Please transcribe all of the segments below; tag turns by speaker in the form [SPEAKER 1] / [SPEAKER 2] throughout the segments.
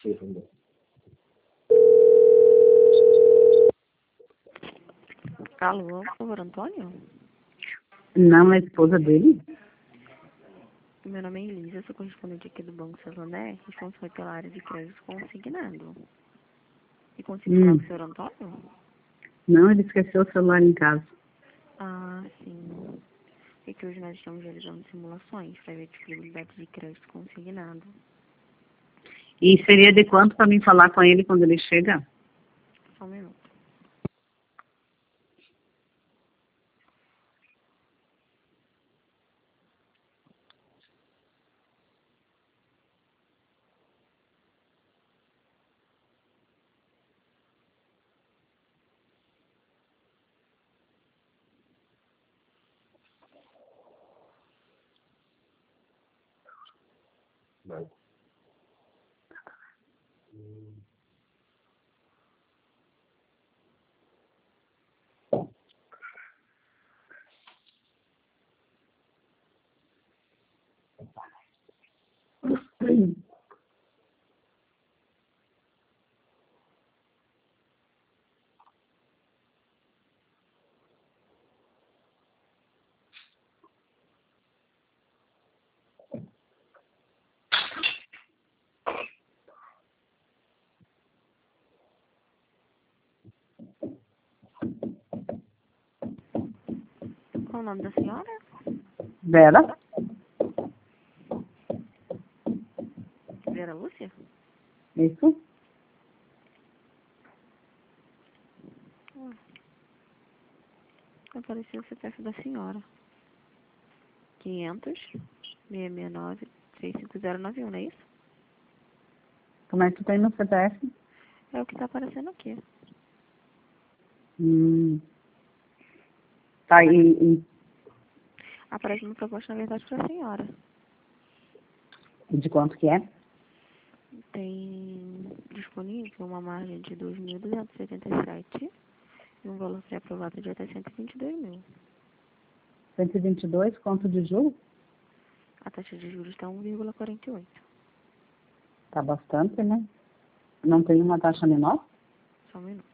[SPEAKER 1] Alô, por favor, Antônio?
[SPEAKER 2] Não, é a esposa dele?
[SPEAKER 1] Meu nome é Elisa, sou correspondente aqui do Banco Santander, responsável pela área de crédito consignado. E consigo falar com o senhor Antônio?
[SPEAKER 2] Não, ele esqueceu o celular em casa.
[SPEAKER 1] Ah, sim. É que hoje nós estamos realizando simulações para ver a disponibilidade de crédito consignado.
[SPEAKER 2] E seria de quanto para mim falar com ele quando ele chega?
[SPEAKER 1] Só um minuto. Qual o nome da senhora?
[SPEAKER 2] Vera?
[SPEAKER 1] Vera Lúcia?
[SPEAKER 2] Isso?
[SPEAKER 1] Apareceu o CPF da senhora. 500-669-6591, não é isso?
[SPEAKER 2] Como é que tu tem no CPF?
[SPEAKER 1] É o que está aparecendo aqui.
[SPEAKER 2] Tá, e
[SPEAKER 1] Aparece uma proposta, na verdade, para a senhora.
[SPEAKER 2] de quanto que é?
[SPEAKER 1] Tem disponível uma margem de 2.277 e um valor pré-aprovado de até 122 mil.
[SPEAKER 2] 122, quanto de juros?
[SPEAKER 1] A taxa de juros está 1,48.
[SPEAKER 2] Tá bastante, né? Não tem uma taxa menor?
[SPEAKER 1] Só um minuto.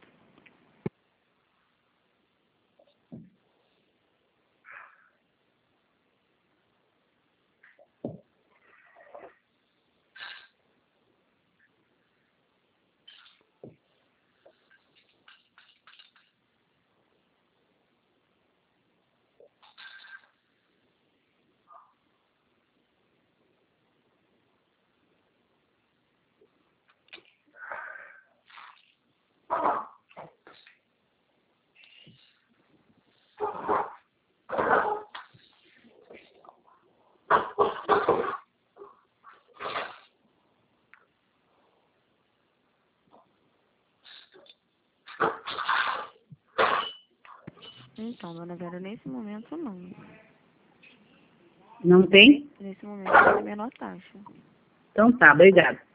[SPEAKER 1] Então, dona Vera, nesse momento não.
[SPEAKER 2] Não tem?
[SPEAKER 1] Nesse momento não tem a menor taxa.
[SPEAKER 2] Então tá, obrigada.